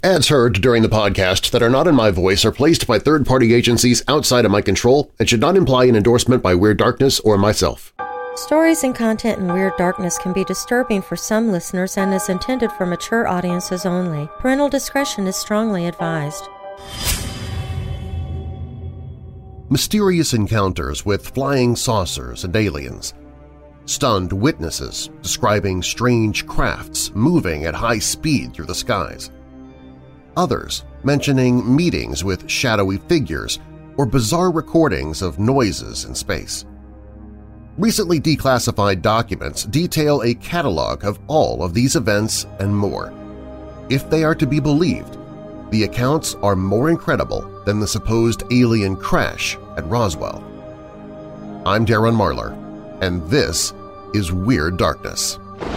Ads heard during the podcast that are not in my voice are placed by third-party agencies outside of my control and should not imply an endorsement by Weird Darkness or myself. Stories and content in Weird Darkness can be disturbing for some listeners and is intended for mature audiences only. Parental discretion is strongly advised. Mysterious encounters with flying saucers and aliens. Stunned witnesses describing strange crafts moving at high speed through the skies. Others mentioning meetings with shadowy figures or bizarre recordings of noises in space. Recently declassified documents detail a catalog of all of these events and more. If they are to be believed, the accounts are more incredible than the supposed alien crash at Roswell. I'm Darren Marlar, and this is Weird Darkness.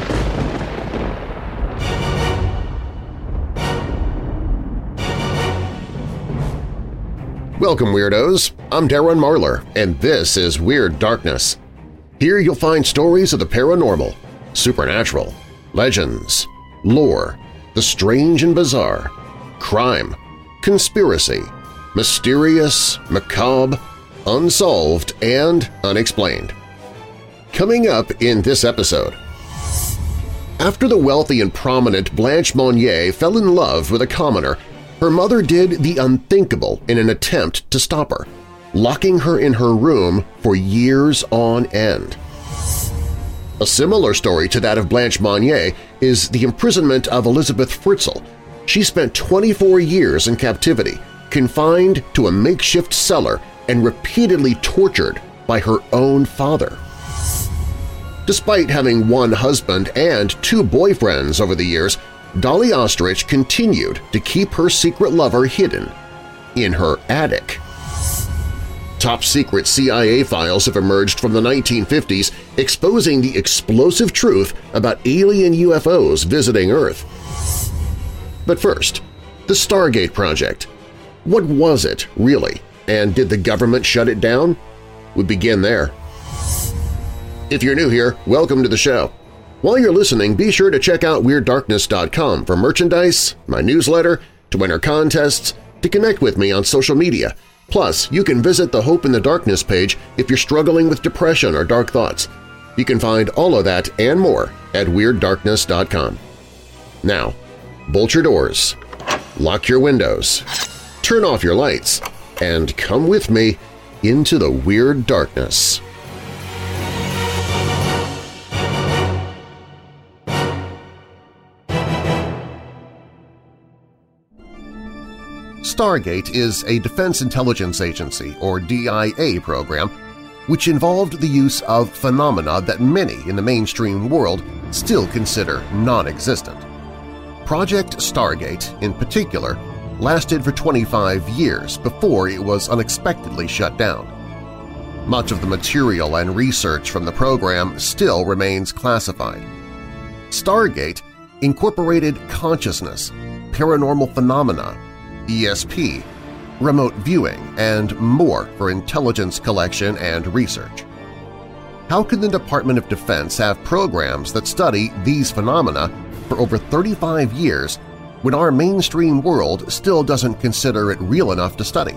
Welcome, Weirdos! I'm Darren Marlar, and this is Weird Darkness. Here you'll find stories of the paranormal, supernatural, legends, lore, the strange and bizarre, crime, conspiracy, mysterious, macabre, unsolved, and unexplained. Coming up in this episode… After the wealthy and prominent Blanche Monnier fell in love with a commoner, her mother did the unthinkable in an attempt to stop her, locking her in her room for years on end. A similar story to that of Blanche Monnier is the imprisonment of Elizabeth Fritzl. She spent 24 years in captivity, confined to a makeshift cellar and repeatedly tortured by her own father. Despite having one husband and two boyfriends over the years, Dolly Ostrich continued to keep her secret lover hidden in her attic. Top-secret CIA files have emerged from the 1950s exposing the explosive truth about alien UFOs visiting Earth. But first, the Stargate project. What was it, really, and did the government shut it down? We begin there. If you're new here, welcome to the show. While you're listening, be sure to check out WeirdDarkness.com for merchandise, my newsletter, to enter contests, to connect with me on social media. Plus, you can visit the Hope in the Darkness page if you're struggling with depression or dark thoughts. You can find all of that and more at WeirdDarkness.com. Now, bolt your doors, lock your windows, turn off your lights, and come with me into the Weird Darkness. Stargate is a Defense Intelligence Agency, or DIA, program which involved the use of phenomena that many in the mainstream world still consider non-existent. Project Stargate, in particular, lasted for 25 years before it was unexpectedly shut down. Much of the material and research from the program still remains classified. Stargate incorporated consciousness, paranormal phenomena, ESP, remote viewing, and more for intelligence collection and research. How can the Department of Defense have programs that study these phenomena for over 35 years when our mainstream world still doesn't consider it real enough to study?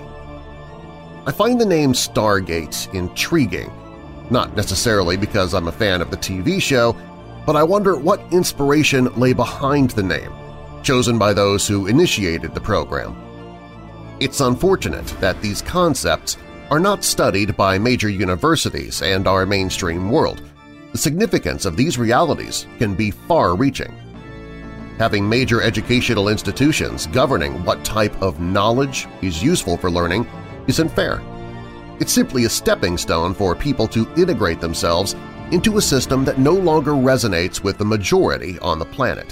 I find the name Stargate intriguing, not necessarily because I'm a fan of the TV show, but I wonder what inspiration lay behind the name, chosen by those who initiated the program. It's unfortunate that these concepts are not studied by major universities and our mainstream world. The significance of these realities can be far-reaching. Having major educational institutions governing what type of knowledge is useful for learning isn't fair. It's simply a stepping stone for people to integrate themselves into a system that no longer resonates with the majority on the planet.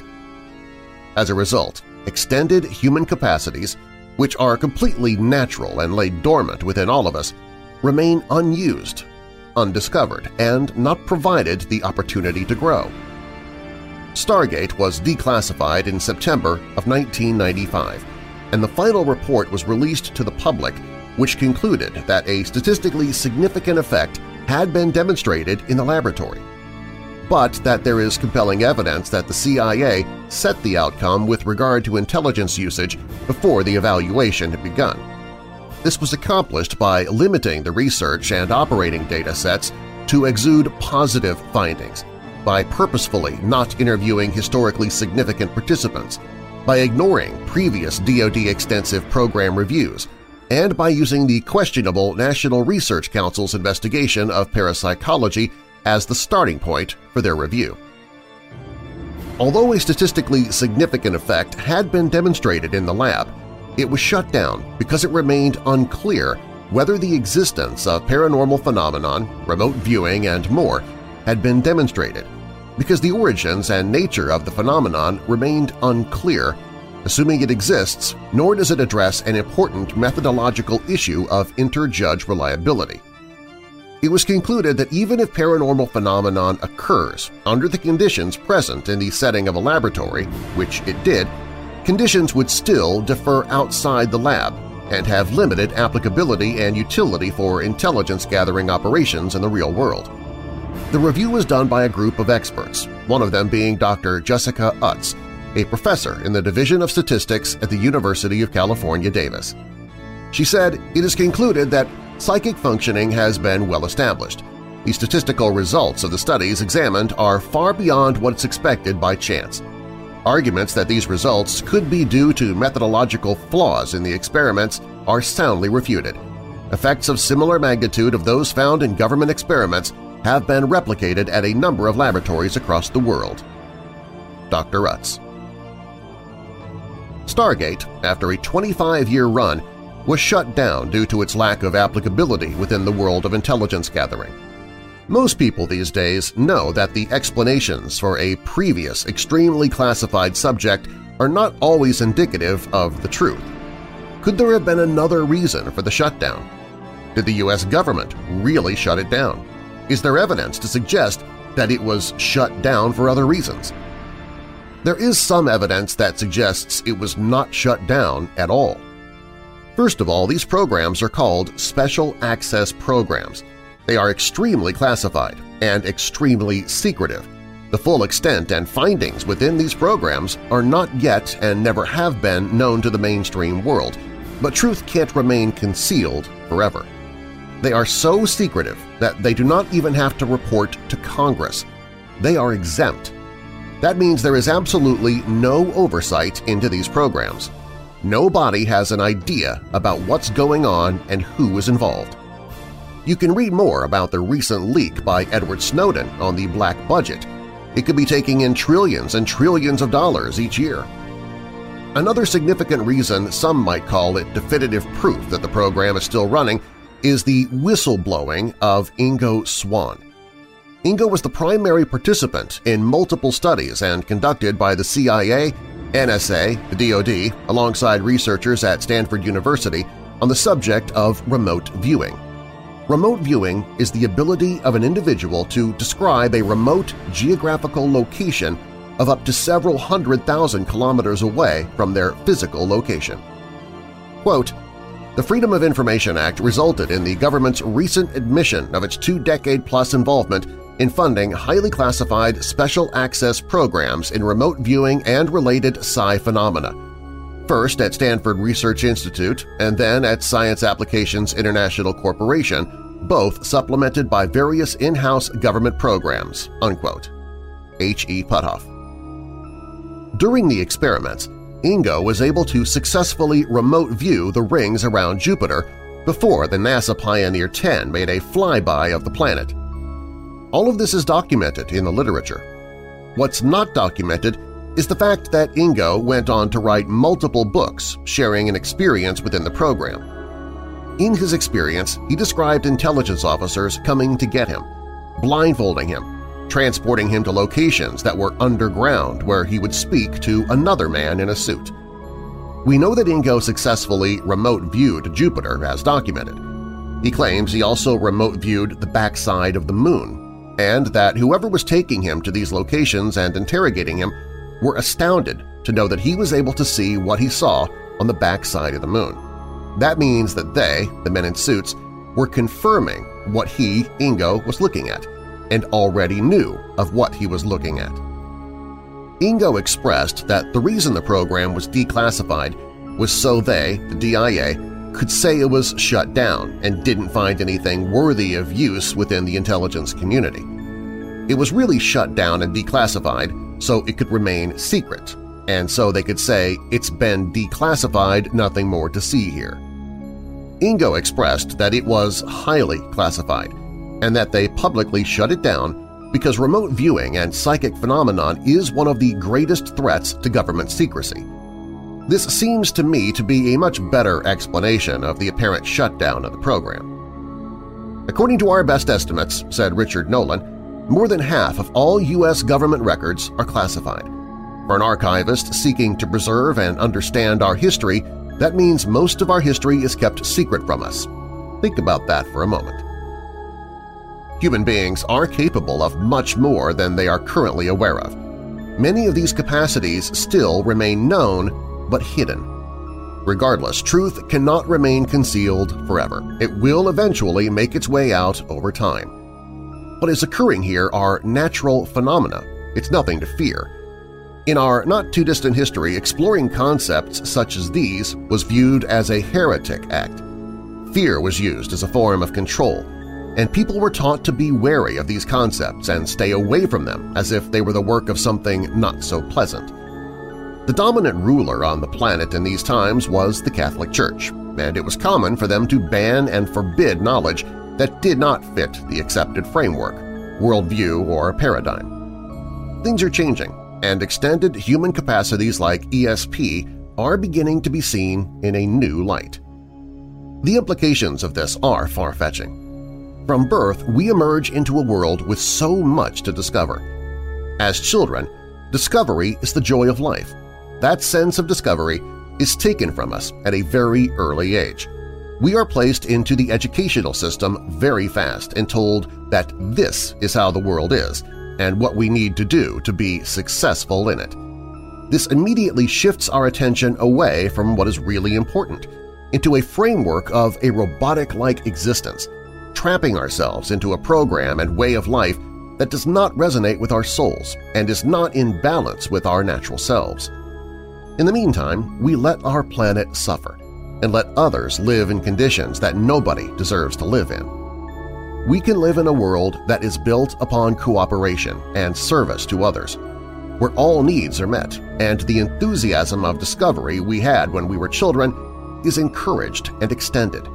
As a result, extended human capacities, which are completely natural and lay dormant within all of us, remain unused, undiscovered, and not provided the opportunity to grow. Stargate was declassified in September of 1995, and the final report was released to the public, which concluded that a statistically significant effect had been demonstrated in the laboratory. but that there is compelling evidence that the CIA set the outcome with regard to intelligence usage before the evaluation had begun. This was accomplished by limiting the research and operating data sets to exude positive findings, by purposefully not interviewing historically significant participants, by ignoring previous DoD extensive program reviews, and by using the questionable National Research Council's investigation of parapsychology as the starting point for their review. Although a statistically significant effect had been demonstrated in the lab, it was shut down because it remained unclear whether the existence of paranormal phenomenon, remote viewing, and more had been demonstrated, because the origins and nature of the phenomenon remained unclear, assuming it exists, nor does it address an important methodological issue of interjudge reliability. It was concluded that even if paranormal phenomenon occurs under the conditions present in the setting of a laboratory, which it did, conditions would still differ outside the lab and have limited applicability and utility for intelligence-gathering operations in the real world. The review was done by a group of experts, one of them being Dr. Jessica Utts, a professor in the Division of Statistics at the University of California, Davis. She said, "It is concluded that psychic functioning has been well established. The statistical results of the studies examined are far beyond what is expected by chance. Arguments that these results could be due to methodological flaws in the experiments are soundly refuted. Effects of similar magnitude of those found in government experiments have been replicated at a number of laboratories across the world." Dr. Utts. Stargate, after a 25-year run, was shut down due to its lack of applicability within the world of intelligence gathering. Most people these days know that the explanations for a previous extremely classified subject are not always indicative of the truth. Could there have been another reason for the shutdown? Did the U.S. government really shut it down? Is there evidence to suggest that it was shut down for other reasons? There is some evidence that suggests it was not shut down at all. First of all, these programs are called Special Access Programs. They are extremely classified and extremely secretive. The full extent and findings within these programs are not yet and never have been known to the mainstream world, but truth can't remain concealed forever. They are so secretive that they do not even have to report to Congress. They are exempt. That means there is absolutely no oversight into these programs. Nobody has an idea about what's going on and who is involved. You can read more about the recent leak by Edward Snowden on the black budget. It could be taking in trillions and trillions of dollars each year. Another significant reason some might call it definitive proof that the program is still running is the whistleblowing of Ingo Swann. Ingo was the primary participant in multiple studies and conducted by the CIA, NSA, the DoD, alongside researchers at Stanford University on the subject of remote viewing. Remote viewing is the ability of an individual to describe a remote geographical location of up to several 100,000 kilometers away from their physical location. Quote, "The Freedom of Information Act resulted in the government's recent admission of its 2-decade-plus involvement in funding highly classified special access programs in remote viewing and related psi phenomena, first at Stanford Research Institute and then at Science Applications International Corporation, both supplemented by various in-house government programs." Unquote. H. E. Puthoff. During the experiments, Ingo was able to successfully remote view the rings around Jupiter before the NASA Pioneer 10 made a flyby of the planet. All of this is documented in the literature. What's not documented is the fact that Ingo went on to write multiple books sharing an experience within the program. In his experience, he described intelligence officers coming to get him, blindfolding him, transporting him to locations that were underground where he would speak to another man in a suit. We know that Ingo successfully remote-viewed Jupiter as documented. He claims he also remote-viewed the backside of the Moon, and that whoever was taking him to these locations and interrogating him were astounded to know that he was able to see what he saw on the backside of the Moon. That means that they, the men in suits, were confirming what he, Ingo, was looking at. and already knew of what he was looking at. Ingo expressed that the reason the program was declassified was so they, the DIA, could say it was shut down and didn't find anything worthy of use within the intelligence community. It was really shut down and declassified so it could remain secret, and so they could say, "It's been declassified, nothing more to see here." Ingo expressed that it was highly classified and that they publicly shut it down because remote viewing and psychic phenomenon is one of the greatest threats to government secrecy. This seems to me to be a much better explanation of the apparent shutdown of the program. According to our best estimates, said Richard Nolan, more than half of all U.S. government records are classified. For an archivist seeking to preserve and understand our history, that means most of our history is kept secret from us. Think about that for a moment. Human beings are capable of much more than they are currently aware of. Many of these capacities still remain known but hidden. Regardless, truth cannot remain concealed forever. It will eventually make its way out over time. What is occurring here are natural phenomena. It's nothing to fear. In our not-too-distant history, exploring concepts such as these was viewed as a heretic act. Fear was used as a form of control, and people were taught to be wary of these concepts and stay away from them as if they were the work of something not so pleasant. The dominant ruler on the planet in these times was the Catholic Church, and it was common for them to ban and forbid knowledge that did not fit the accepted framework, worldview, or paradigm. Things are changing, and extended human capacities like ESP are beginning to be seen in a new light. The implications of this are far-fetching. From birth, we emerge into a world with so much to discover. As children, discovery is the joy of life. That sense of discovery is taken from us at a very early age. We are placed into the educational system very fast and told that this is how the world is and what we need to do to be successful in it. This immediately shifts our attention away from what is really important, into a framework of a robotic-like existence, trapping ourselves into a program and way of life that does not resonate with our souls and is not in balance with our natural selves. In the meantime, we let our planet suffer and let others live in conditions that nobody deserves to live in. We can live in a world that is built upon cooperation and service to others, where all needs are met and the enthusiasm of discovery we had when we were children is encouraged and extended.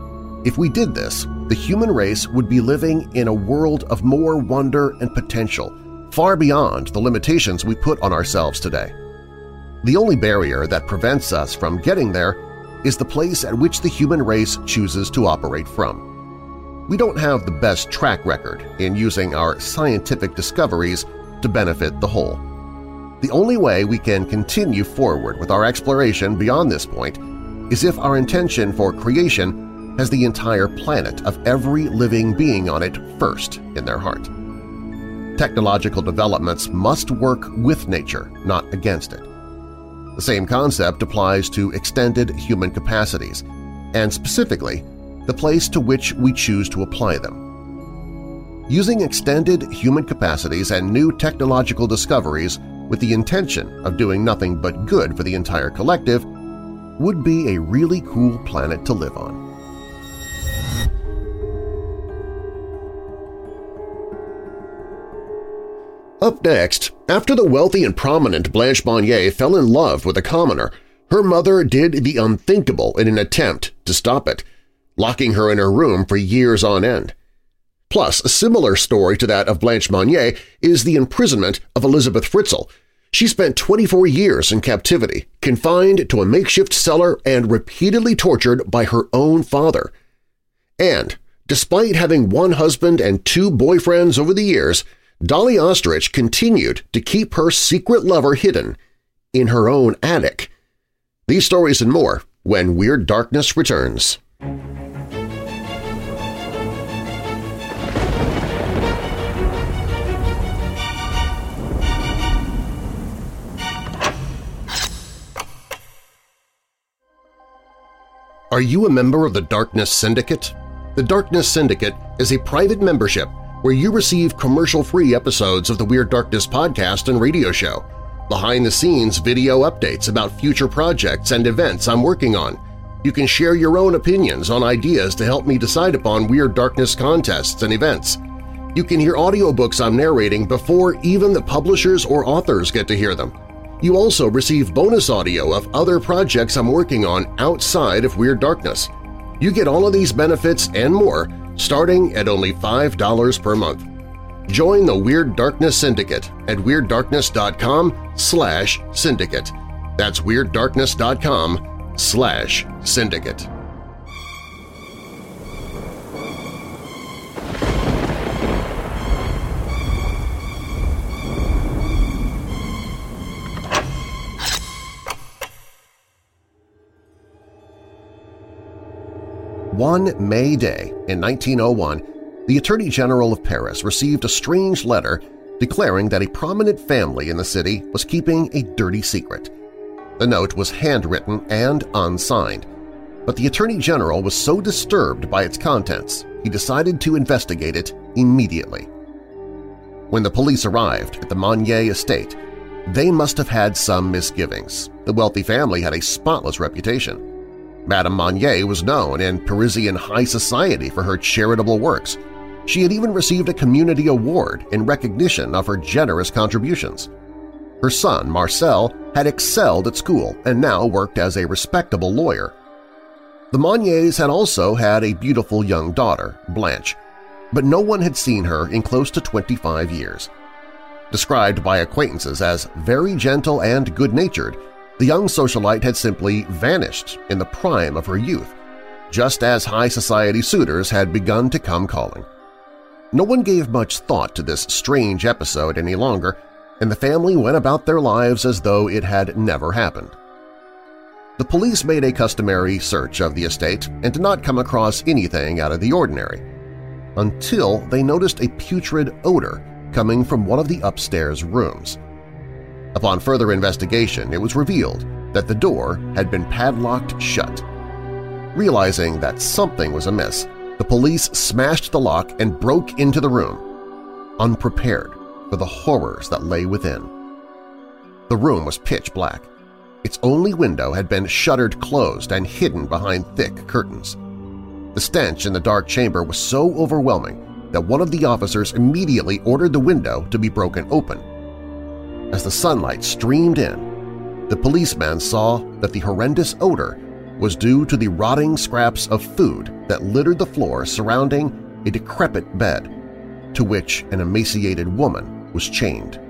If we did this, the human race would be living in a world of more wonder and potential, far beyond the limitations we put on ourselves today. The only barrier that prevents us from getting there is the place at which the human race chooses to operate from. We don't have the best track record in using our scientific discoveries to benefit the whole. The only way we can continue forward with our exploration beyond this point is if our intention for creation has the entire planet of every living being on it first in their heart. Technological developments must work with nature, not against it. The same concept applies to extended human capacities, and specifically, the place to which we choose to apply them. Using extended human capacities and new technological discoveries with the intention of doing nothing but good for the entire collective would be a really cool planet to live on. Up next, after the wealthy and prominent Blanche Monnier fell in love with a commoner, her mother did the unthinkable in an attempt to stop it, locking her in her room for years on end. Plus, a similar story to that of Blanche Monnier is the imprisonment of Elizabeth Fritzl. She spent 24 years in captivity, confined to a makeshift cellar and repeatedly tortured by her own father. And, despite having one husband and two boyfriends over the years, Dolly Ostrich continued to keep her secret lover hidden in her own attic. These stories and more when Weird Darkness returns. Are you a member of the Darkness Syndicate? The Darkness Syndicate is a private membership where you receive commercial-free episodes of the Weird Darkness podcast and radio show, behind-the-scenes video updates about future projects and events I'm working on. You can share your own opinions on ideas to help me decide upon Weird Darkness contests and events. You can hear audiobooks I'm narrating before even the publishers or authors get to hear them. You also receive bonus audio of other projects I'm working on outside of Weird Darkness. You get all of these benefits and more starting at only $5 per month. Join the Weird Darkness Syndicate at WeirdDarkness.com/syndicate. That's WeirdDarkness.com/syndicate. One May day in 1901, the Attorney General of Paris received a strange letter declaring that a prominent family in the city was keeping a dirty secret. The note was handwritten and unsigned, but the Attorney General was so disturbed by its contents he decided to investigate it immediately. When the police arrived at the Monnier estate, they must have had some misgivings. The wealthy family had a spotless reputation. Madame Monnier was known in Parisian high society for her charitable works. She had even received a community award in recognition of her generous contributions. Her son, Marcel, had excelled at school and now worked as a respectable lawyer. The Monniers had also had a beautiful young daughter, Blanche, but no one had seen her in close to 25 years. Described by acquaintances as very gentle and good-natured, the young socialite had simply vanished in the prime of her youth, just as high society suitors had begun to come calling. No one gave much thought to this strange episode any longer, and the family went about their lives as though it had never happened. The police made a customary search of the estate and did not come across anything out of the ordinary, until they noticed a putrid odor coming from one of the upstairs rooms. Upon further investigation, it was revealed that the door had been padlocked shut. Realizing that something was amiss, the police smashed the lock and broke into the room, unprepared for the horrors that lay within. The room was pitch black. Its only window had been shuttered closed and hidden behind thick curtains. The stench in the dark chamber was so overwhelming that one of the officers immediately ordered the window to be broken open. As the sunlight streamed in, the policeman saw that the horrendous odor was due to the rotting scraps of food that littered the floor surrounding a decrepit bed, to which an emaciated woman was chained.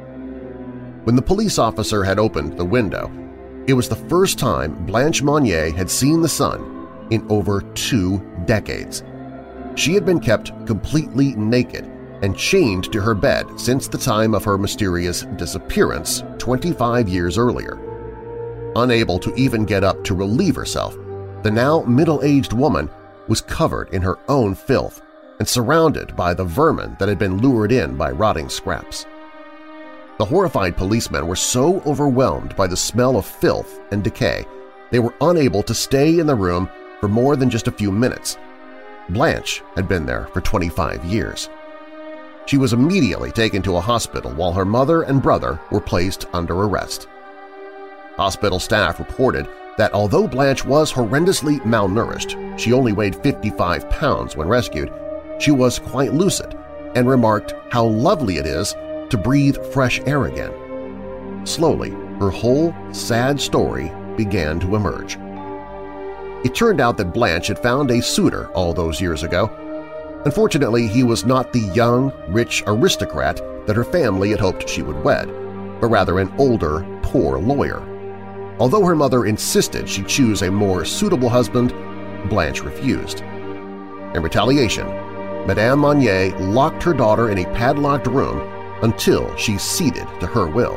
When the police officer had opened the window, it was the first time Blanche Monnier had seen the sun in over 2 decades. She had been kept completely naked and chained to her bed since the time of her mysterious disappearance 25 years earlier. Unable to even get up to relieve herself, the now middle-aged woman was covered in her own filth and surrounded by the vermin that had been lured in by rotting scraps. The horrified policemen were so overwhelmed by the smell of filth and decay they were unable to stay in the room for more than just a few minutes. Blanche had been there for 25 years. She was immediately taken to a hospital while her mother and brother were placed under arrest. Hospital staff reported that although Blanche was horrendously malnourished, she only weighed 55 pounds when rescued, she was quite lucid and remarked how lovely it is to breathe fresh air again. Slowly, her whole sad story began to emerge. It turned out that Blanche had found a suitor all those years ago. Unfortunately, he was not the young, rich aristocrat that her family had hoped she would wed, but rather an older, poor lawyer. Although her mother insisted she choose a more suitable husband, Blanche refused. In retaliation, Madame Monnier locked her daughter in a padlocked room until she ceded to her will.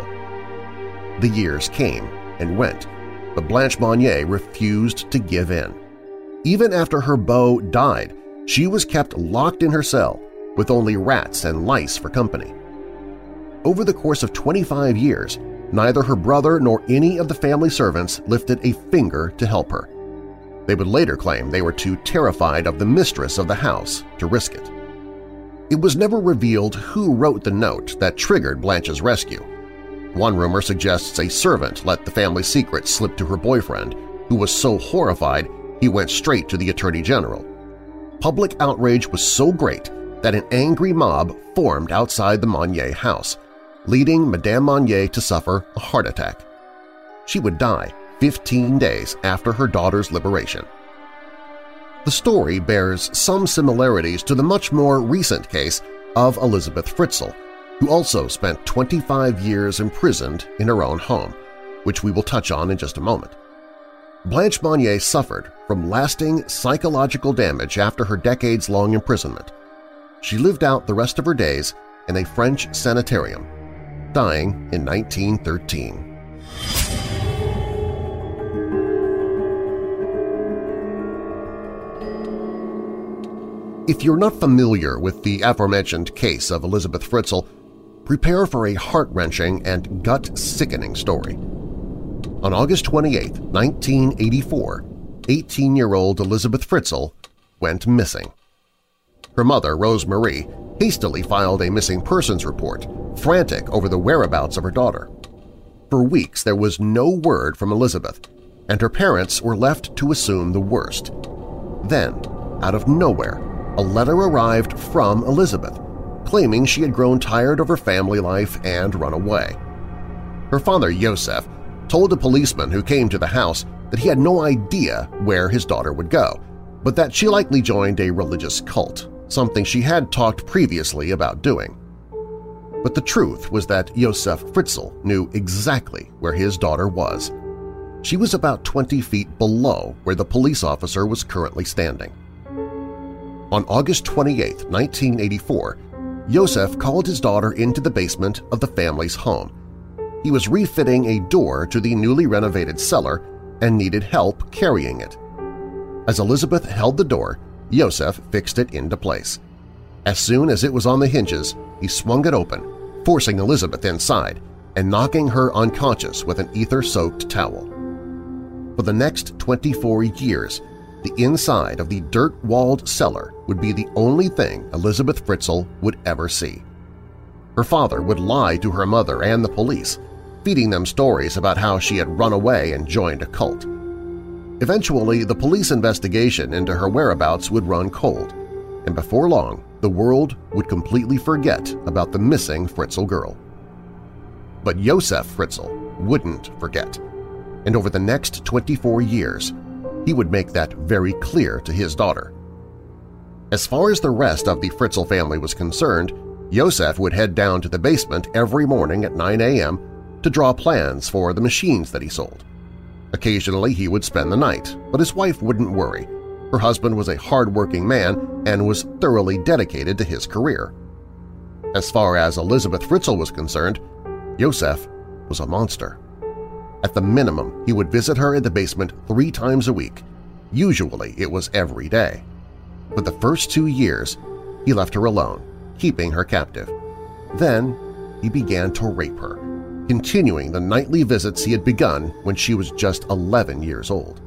The years came and went, but Blanche Monnier refused to give in. Even after her beau died, she was kept locked in her cell with only rats and lice for company. Over the course of 25 years, neither her brother nor any of the family servants lifted a finger to help her. They would later claim they were too terrified of the mistress of the house to risk it. It was never revealed who wrote the note that triggered Blanche's rescue. One rumor suggests a servant let the family secret slip to her boyfriend, who was so horrified he went straight to the Attorney General. Public outrage was so great that an angry mob formed outside the Monnier house, leading Madame Monnier to suffer a heart attack. She would die 15 days after her daughter's liberation. The story bears some similarities to the much more recent case of Elizabeth Fritzl, who also spent 25 years imprisoned in her own home, which we will touch on in just a moment. Blanche Monnier suffered from lasting psychological damage after her decades-long imprisonment. She lived out the rest of her days in a French sanitarium, dying in 1913. If you're not familiar with the aforementioned case of Elizabeth Fritzl, prepare for a heart-wrenching and gut-sickening story. On August 28, 1984, 18-year-old Elizabeth Fritzl went missing. Her mother, Rose Marie, hastily filed a missing persons report, frantic over the whereabouts of her daughter. For weeks there was no word from Elizabeth, and her parents were left to assume the worst. Then, out of nowhere, a letter arrived from Elizabeth, claiming she had grown tired of her family life and run away. Her father, Joseph, told a policeman who came to the house that he had no idea where his daughter would go, but that she likely joined a religious cult, something she had talked previously about doing. But the truth was that Joseph Fritzl knew exactly where his daughter was. She was about 20 feet below where the police officer was currently standing. On August 28, 1984, Joseph called his daughter into the basement of the family's home. He was refitting a door to the newly renovated cellar and needed help carrying it. As Elizabeth held the door, Joseph fixed it into place. As soon as it was on the hinges, he swung it open, forcing Elizabeth inside and knocking her unconscious with an ether-soaked towel. For the next 24 years, the inside of the dirt-walled cellar would be the only thing Elizabeth Fritzl would ever see. Her father would lie to her mother and the police, feeding them stories about how she had run away and joined a cult. Eventually, the police investigation into her whereabouts would run cold, and before long, the world would completely forget about the missing Fritzl girl. But Joseph Fritzl wouldn't forget, and over the next 24 years, he would make that very clear to his daughter. As far as the rest of the Fritzl family was concerned, Joseph would head down to the basement every morning at 9 a.m. to draw plans for the machines that he sold. Occasionally he would spend the night, but his wife wouldn't worry. Her husband was a hard-working man and was thoroughly dedicated to his career. As far as Elizabeth Fritzl was concerned, Joseph was a monster. At the minimum, he would visit her in the basement 3 times a week. Usually it was every day. For the first 2 years, he left her alone, keeping her captive. Then he began to rape her, continuing the nightly visits he had begun when she was just 11 years old.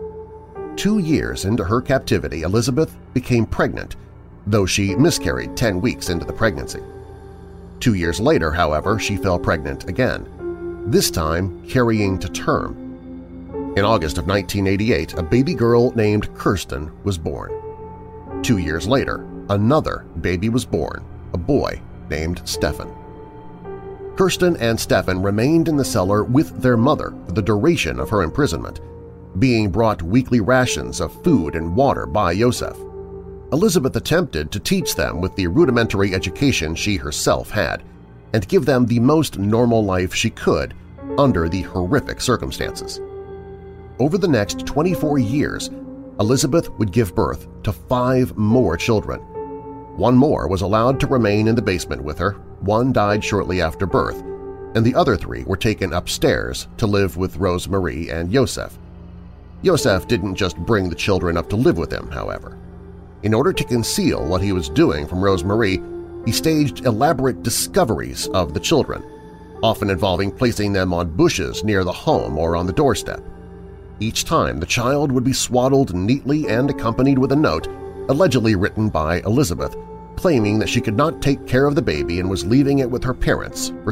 2 years into her captivity, Elizabeth became pregnant, though she miscarried 10 weeks into the pregnancy. 2 years later, however, she fell pregnant again, this time carrying to term. In August of 1988, a baby girl named Kirsten was born. 2 years later, another baby was born, a boy named Stefan. Kirsten and Stefan remained in the cellar with their mother for the duration of her imprisonment, being brought weekly rations of food and water by Joseph. Elizabeth attempted to teach them with the rudimentary education she herself had, and give them the most normal life she could under the horrific circumstances. Over the next 24 years, Elizabeth would give birth to 5 more children. 1 more was allowed to remain in the basement with her, 1 died shortly after birth, and the other 3 were taken upstairs to live with Rose Marie and Joseph. Joseph didn't just bring the children up to live with him, however. In order to conceal what he was doing from Rose Marie, he staged elaborate discoveries of the children, often involving placing them on bushes near the home or on the doorstep. Each time, the child would be swaddled neatly and accompanied with a note, allegedly written by Elizabeth, claiming that she could not take care of the baby and was leaving it with her parents for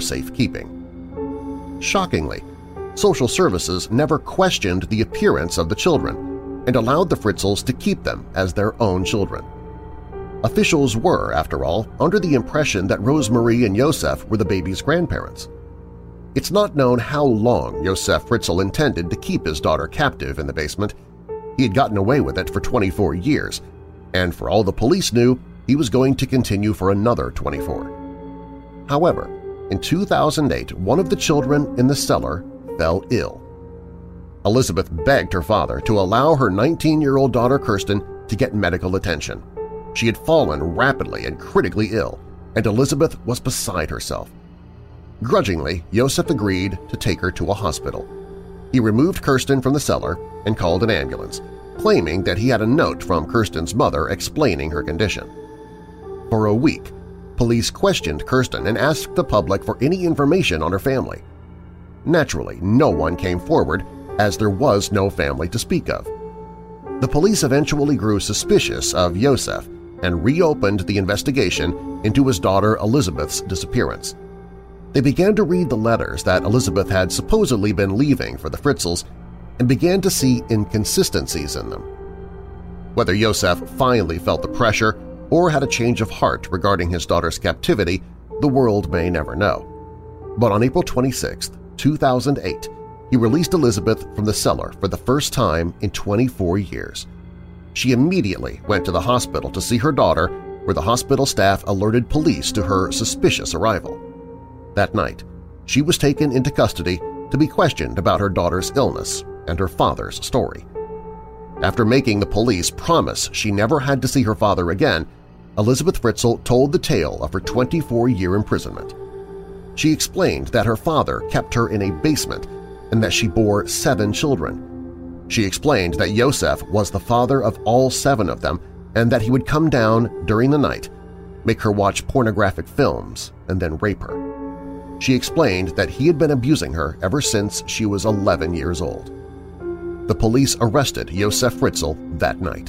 safekeeping. Shockingly, social services never questioned the appearance of the children and allowed the Fritzls to keep them as their own children. Officials were, after all, under the impression that Rosemarie and Josef were the baby's grandparents. It's not known how long Josef Fritzl intended to keep his daughter captive in the basement. He had gotten away with it for 24 years, and for all the police knew, he was going to continue for another 24. However, in 2008, one of the children in the cellar fell ill. Elizabeth begged her father to allow her 19-year-old daughter Kirsten to get medical attention. She had fallen rapidly and critically ill, and Elizabeth was beside herself. Grudgingly, Josef agreed to take her to a hospital. He removed Kirsten from the cellar and called an ambulance, claiming that he had a note from Kirsten's mother explaining her condition. For a week, police questioned Kirsten and asked the public for any information on her family. Naturally, no one came forward, as there was no family to speak of. The police eventually grew suspicious of Josef and reopened the investigation into his daughter Elizabeth's disappearance. They began to read the letters that Elizabeth had supposedly been leaving for the Fritzls and began to see inconsistencies in them. Whether Josef finally felt the pressure or had a change of heart regarding his daughter's captivity, the world may never know. But on April 26, 2008, he released Elizabeth from the cellar for the first time in 24 years. She immediately went to the hospital to see her daughter, where the hospital staff alerted police to her suspicious arrival. That night, she was taken into custody to be questioned about her daughter's illness and her father's story. After making the police promise she never had to see her father again, Elizabeth Fritzl told the tale of her 24-year imprisonment. She explained that her father kept her in a basement and that she bore 7 children. She explained that Josef was the father of all 7 of them and that he would come down during the night, make her watch pornographic films, and then rape her. She explained that he had been abusing her ever since she was 11 years old. The police arrested Josef Fritzl that night.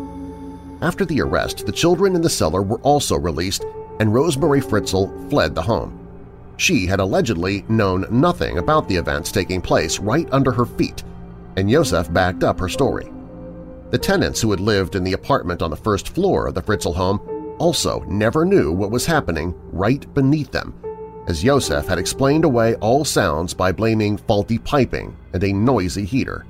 After the arrest, the children in the cellar were also released and Rosemarie Fritzl fled the home. She had allegedly known nothing about the events taking place right under her feet, and Josef backed up her story. The tenants who had lived in the apartment on the first floor of the Fritzl home also never knew what was happening right beneath them, as Josef had explained away all sounds by blaming faulty piping and a noisy heater.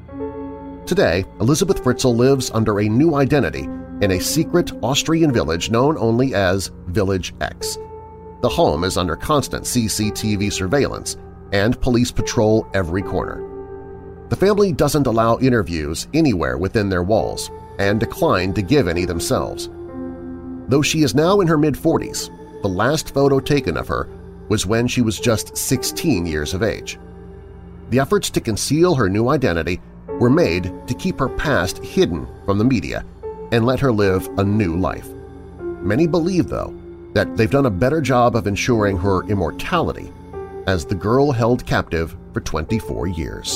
Today, Elizabeth Fritzl lives under a new identity in a secret Austrian village known only as Village X. The home is under constant CCTV surveillance, and police patrol every corner. The family doesn't allow interviews anywhere within their walls and decline to give any themselves. Though she is now in her mid-40s, the last photo taken of her was when she was just 16 years of age. The efforts to conceal her new identity were made to keep her past hidden from the media and let her live a new life. Many believe, though, that they've done a better job of ensuring her immortality as the girl held captive for 24 years.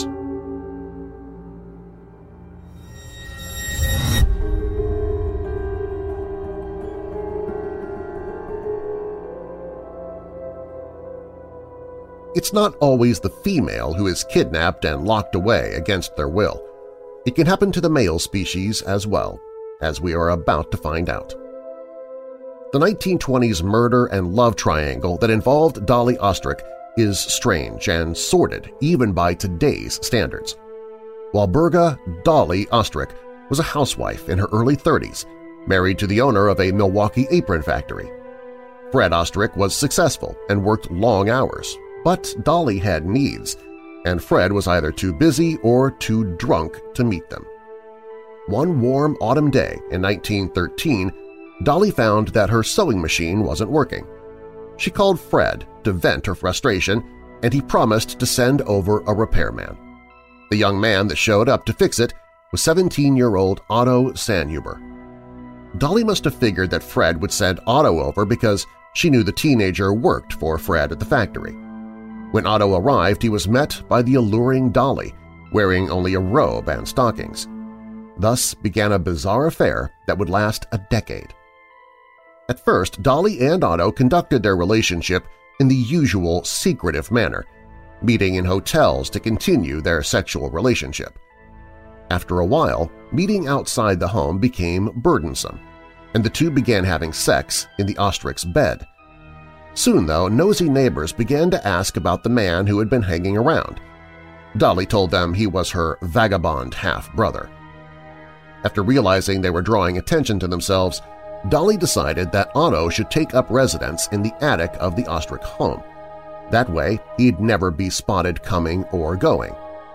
It's not always the female who is kidnapped and locked away against their will. It can happen to the male species as well, as we are about to find out. The 1920s murder and love triangle that involved Dolly Ostrich is strange and sordid even by today's standards. Walburga Dolly Ostrich was a housewife in her early 30s, married to the owner of a Milwaukee apron factory. Fred Ostrich was successful and worked long hours, but Dolly had needs, and Fred was either too busy or too drunk to meet them. One warm autumn day in 1913, Dolly found that her sewing machine wasn't working. She called Fred to vent her frustration, and he promised to send over a repairman. The young man that showed up to fix it was 17-year-old Otto Sandhuber. Dolly must have figured that Fred would send Otto over because she knew the teenager worked for Fred at the factory. When Otto arrived, he was met by the alluring Dolly, wearing only a robe and stockings. Thus began a bizarre affair that would last a decade. At first, Dolly and Otto conducted their relationship in the usual secretive manner, meeting in hotels to continue their sexual relationship. After a while, meeting outside the home became burdensome, and the two began having sex in the Ostrich's bed. Soon, though, nosy neighbors began to ask about the man who had been hanging around. Dolly told them he was her vagabond half-brother. After realizing they were drawing attention to themselves, Dolly decided that Otto should take up residence in the attic of the Ostrich home. That way, he'd never be spotted coming or going.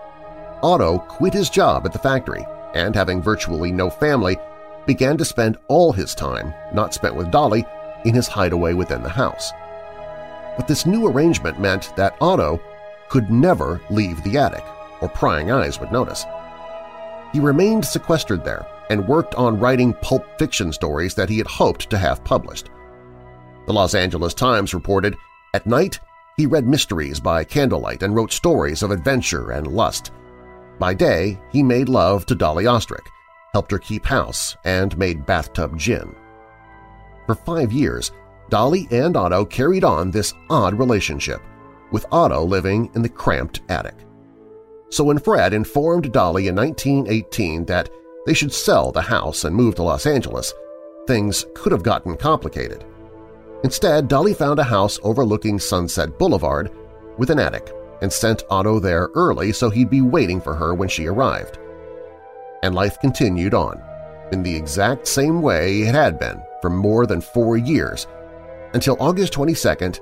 Otto quit his job at the factory and, having virtually no family, began to spend all his time, not spent with Dolly, in his hideaway within the house. But this new arrangement meant that Otto could never leave the attic, or prying eyes would notice. He remained sequestered there and worked on writing pulp fiction stories that he had hoped to have published. The Los Angeles Times reported, "At night, he read mysteries by candlelight and wrote stories of adventure and lust. By day, he made love to Dolly Ostrich, helped her keep house, and made bathtub gin." For 5 years, Dolly and Otto carried on this odd relationship, with Otto living in the cramped attic. So when Fred informed Dolly in 1918 that they should sell the house and move to Los Angeles, things could have gotten complicated. Instead, Dolly found a house overlooking Sunset Boulevard with an attic and sent Otto there early so he'd be waiting for her when she arrived. And life continued on, in the exact same way it had been for more than 4 years, until August 22,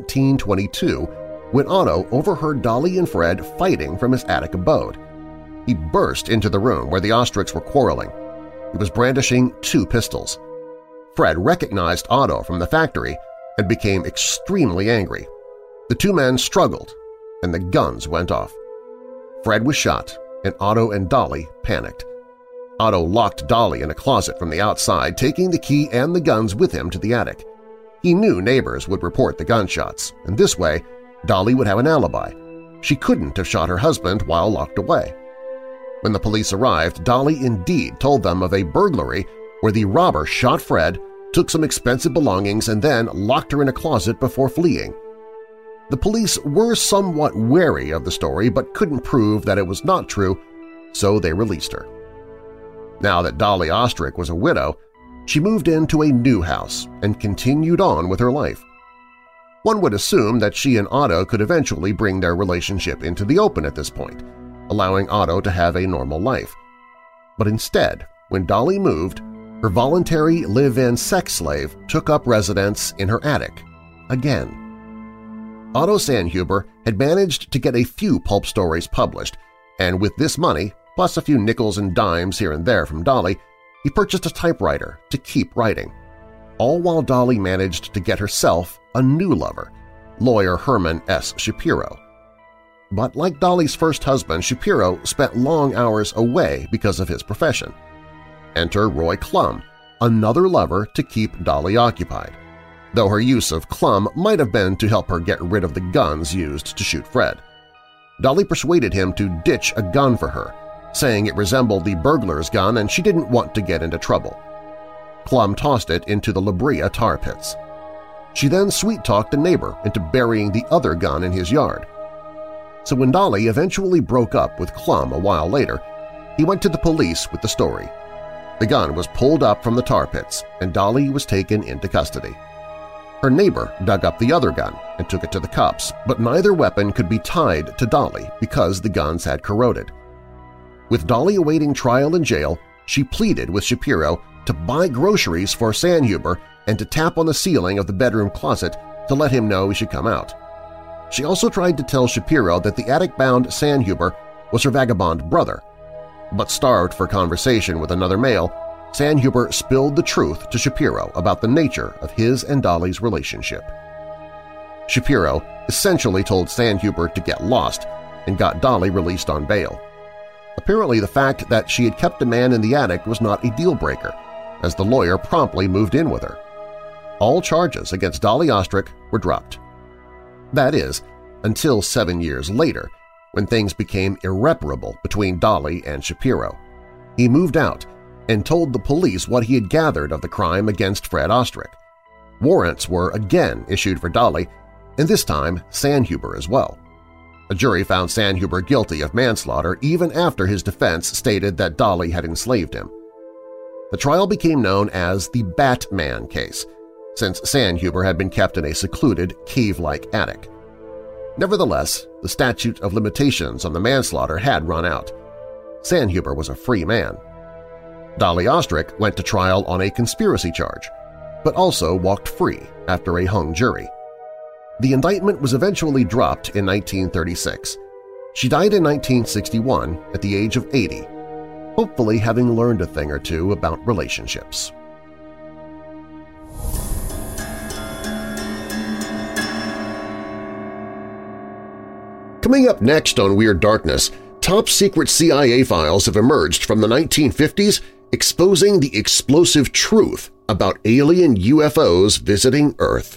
1922, when Otto overheard Dolly and Fred fighting from his attic abode. He burst into the room where the Ostrichs were quarreling. He was brandishing 2 pistols. Fred recognized Otto from the factory and became extremely angry. The 2 men struggled, and the guns went off. Fred was shot, and Otto and Dolly panicked. Otto locked Dolly in a closet from the outside, taking the key and the guns with him to the attic. He knew neighbors would report the gunshots, and this way Dolly would have an alibi. She couldn't have shot her husband while locked away. When the police arrived, Dolly indeed told them of a burglary where the robber shot Fred, took some expensive belongings, and then locked her in a closet before fleeing. The police were somewhat wary of the story but couldn't prove that it was not true, so they released her. Now that Dolly Ostrich was a widow, she moved into a new house and continued on with her life. One would assume that she and Otto could eventually bring their relationship into the open at this point, allowing Otto to have a normal life. But instead, when Dolly moved, her voluntary live-in sex slave took up residence in her attic again. Otto Sandhuber had managed to get a few pulp stories published, and with this money, plus a few nickels and dimes here and there from Dolly, he purchased a typewriter to keep writing, all while Dolly managed to get herself a new lover, lawyer Herman S. Shapiro. But like Dolly's first husband, Shapiro spent long hours away because of his profession. Enter Roy Klum, another lover to keep Dolly occupied, though her use of Klum might have been to help her get rid of the guns used to shoot Fred. Dolly persuaded him to ditch a gun for her, saying it resembled the burglar's gun and she didn't want to get into trouble. Klum tossed it into the La Brea tar pits. She then sweet-talked a neighbor into burying the other gun in his yard. So when Dolly eventually broke up with Klum a while later, he went to the police with the story. The gun was pulled up from the tar pits, and Dolly was taken into custody. Her neighbor dug up the other gun and took it to the cops, but neither weapon could be tied to Dolly because the guns had corroded. With Dolly awaiting trial in jail, she pleaded with Shapiro to buy groceries for Sandhuber and to tap on the ceiling of the bedroom closet to let him know he should come out. She also tried to tell Shapiro that the attic-bound Sandhuber was her vagabond brother, but starved for conversation with another male, Sandhuber spilled the truth to Shapiro about the nature of his and Dolly's relationship. Shapiro essentially told Sandhuber to get lost and got Dolly released on bail. Apparently the fact that she had kept a man in the attic was not a deal-breaker, as the lawyer promptly moved in with her. All charges against Dolly Ostrich were dropped. That is, until 7 years later, when things became irreparable between Dolly and Shapiro. He moved out and told the police what he had gathered of the crime against Fred Ostrich. Warrants were again issued for Dolly, and this time Sandhuber as well. A jury found Sandhuber guilty of manslaughter even after his defense stated that Dolly had enslaved him. The trial became known as the Batman case, since Sandhuber had been kept in a secluded, cave-like attic. Nevertheless, the statute of limitations on the manslaughter had run out. Sandhuber was a free man. Dolly Ostrick went to trial on a conspiracy charge, but also walked free after a hung jury. The indictment was eventually dropped in 1936. She died in 1961 at the age of 80, hopefully having learned a thing or two about relationships. Coming up next on Weird Darkness, top-secret CIA files have emerged from the 1950s exposing the explosive truth about alien UFOs visiting Earth.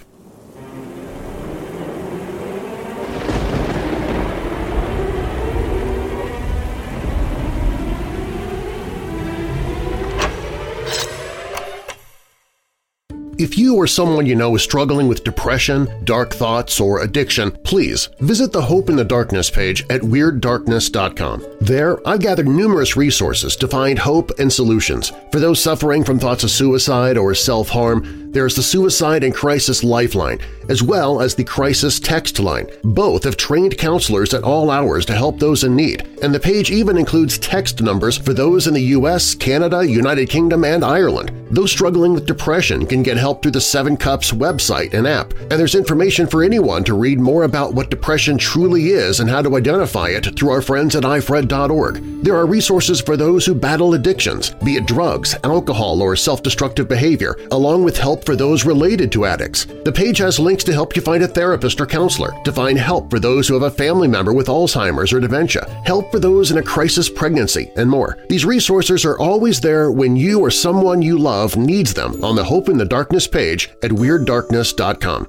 If you or someone you know is struggling with depression, dark thoughts, or addiction, please visit the Hope in the Darkness page at WeirdDarkness.com. There, I've gathered numerous resources to find hope and solutions. For those suffering from thoughts of suicide or self-harm, there's the Suicide and Crisis Lifeline, as well as the Crisis Text Line. Both have trained counselors at all hours to help those in need, and the page even includes text numbers for those in the U.S., Canada, United Kingdom, and Ireland. Those struggling with depression can get help through the Seven Cups website and app, and there's information for anyone to read more about what depression truly is and how to identify it through our friends at ifred.org. There are resources for those who battle addictions, be it drugs, alcohol, or self-destructive behavior, along with help for those related to addicts. The page has links to help you find a therapist or counselor, to find help for those who have a family member with Alzheimer's or dementia, help for those in a crisis pregnancy, and more. These resources are always there when you or someone you love needs them on the Hope in the Darkness page at WeirdDarkness.com.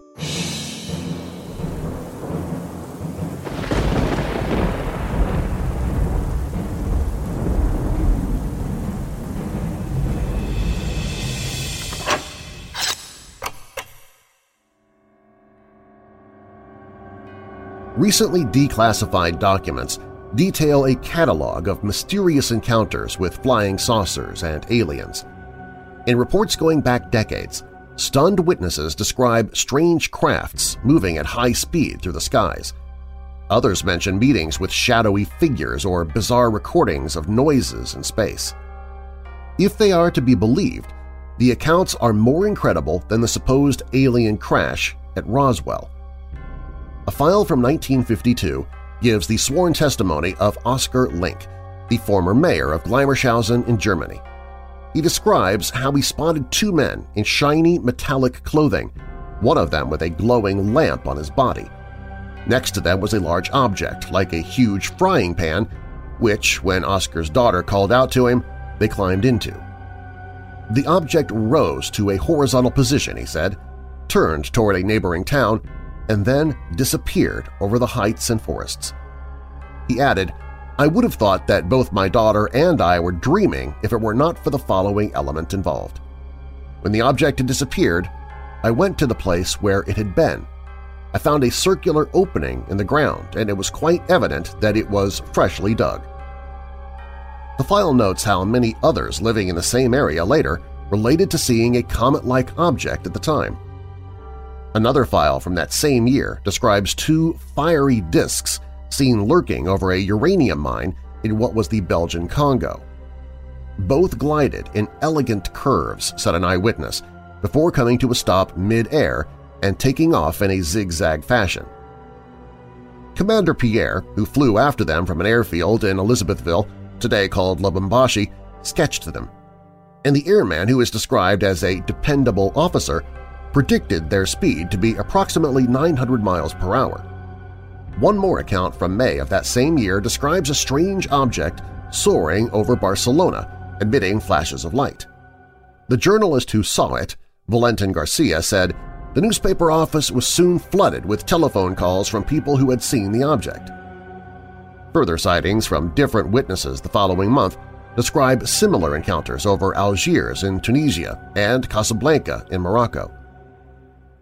Recently declassified documents detail a catalog of mysterious encounters with flying saucers and aliens. In reports going back decades, stunned witnesses describe strange crafts moving at high speed through the skies. Others mention meetings with shadowy figures or bizarre recordings of noises in space. If they are to be believed, the accounts are more incredible than the supposed alien crash at Roswell. A file from 1952 gives the sworn testimony of Oskar Link, the former mayor of Gleimershausen in Germany. He describes how he spotted two men in shiny metallic clothing, one of them with a glowing lamp on his body. Next to them was a large object like a huge frying pan, which, when Oskar's daughter called out to him, they climbed into. The object rose to a horizontal position, he said, turned toward a neighboring town, and then disappeared over the heights and forests. He added, "I would have thought that both my daughter and I were dreaming if it were not for the following element involved. When the object had disappeared, I went to the place where it had been. I found a circular opening in the ground, and it was quite evident that it was freshly dug." The file notes how many others living in the same area later related to seeing a comet-like object at the time. Another file from that same year describes two fiery discs seen lurking over a uranium mine in what was the Belgian Congo. Both glided in elegant curves, said an eyewitness, before coming to a stop mid-air and taking off in a zigzag fashion. Commander Pierre, who flew after them from an airfield in Elizabethville, today called Lubumbashi, sketched them, and the airman, who is described as a dependable officer, predicted their speed to be approximately 900 miles per hour. One more account from May of that same year describes a strange object soaring over Barcelona, emitting flashes of light. The journalist who saw it, Valentin Garcia, said, "The newspaper office was soon flooded with telephone calls from people who had seen the object." Further sightings from different witnesses the following month describe similar encounters over Algiers in Tunisia and Casablanca in Morocco.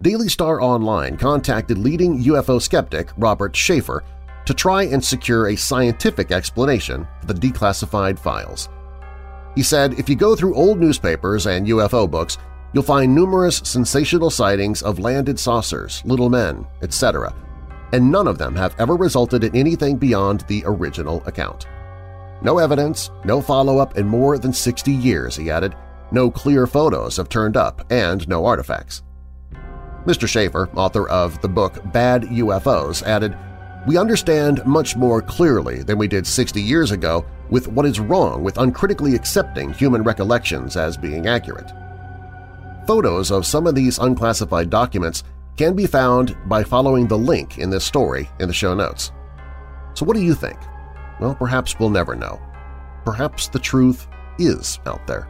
Daily Star Online contacted leading UFO skeptic Robert Schaefer to try and secure a scientific explanation for the declassified files. He said, "If you go through old newspapers and UFO books, you'll find numerous sensational sightings of landed saucers, little men, etc., and none of them have ever resulted in anything beyond the original account. No evidence, no follow-up in more than 60 years," he added. "No clear photos have turned up, and no artifacts." Mr. Schaefer, author of the book Bad UFOs, added, "We understand much more clearly than we did 60 years ago with what is wrong with uncritically accepting human recollections as being accurate." Photos of some of these unclassified documents can be found by following the link in this story in the show notes. So what do you think? Well, perhaps we'll never know. Perhaps the truth is out there.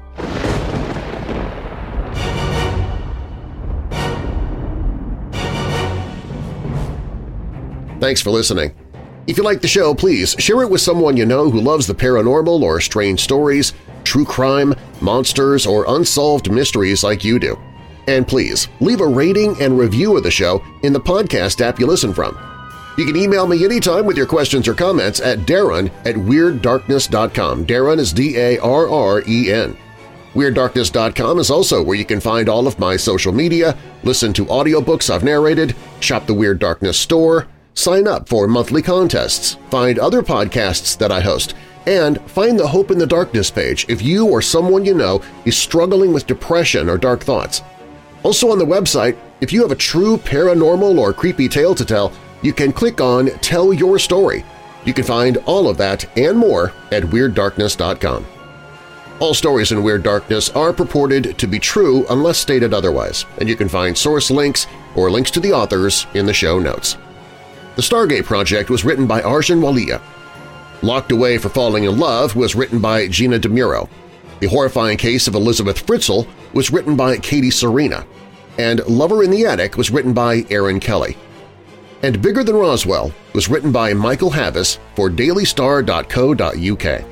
Thanks for listening. If you like the show, please share it with someone you know who loves the paranormal or strange stories, true crime, monsters, or unsolved mysteries like you do. And please, leave a rating and review of the show in the podcast app you listen from. You can email me anytime with your questions or comments at darren@WeirdDarkness.com. Darren is D-A-R-R-E-N. WeirdDarkness.com is also where you can find all of my social media, listen to audiobooks I've narrated, shop the Weird Darkness store, sign up for monthly contests, find other podcasts that I host, and find the Hope in the Darkness page if you or someone you know is struggling with depression or dark thoughts. Also on the website, if you have a true paranormal or creepy tale to tell, you can click on Tell Your Story. You can find all of that and more at WeirdDarkness.com. All stories in Weird Darkness are purported to be true unless stated otherwise, and you can find source links or links to the authors in the show notes. The Stargate Project was written by Arjun Walia. Locked Away for Falling in Love was written by Gina DeMuro. The Horrifying Case of Elizabeth Fritzl was written by Katie Serena. And Lover in the Attic was written by Aaron Kelly. And Bigger Than Roswell was written by Michael Havis for dailystar.co.uk.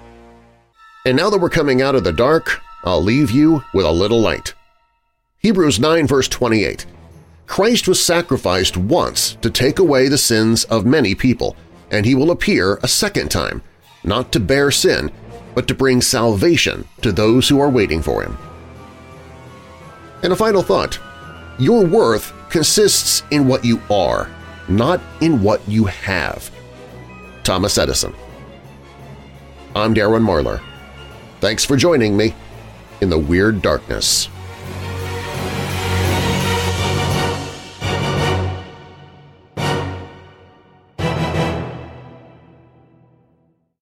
And now that we're coming out of the dark, I'll leave you with a little light. Hebrews 9 verse 28. Christ was sacrificed once to take away the sins of many people, and he will appear a second time, not to bear sin, but to bring salvation to those who are waiting for him. And a final thought. Your worth consists in what you are, not in what you have. Thomas Edison. I'm Darren Marlar. Thanks for joining me in the Weird Darkness.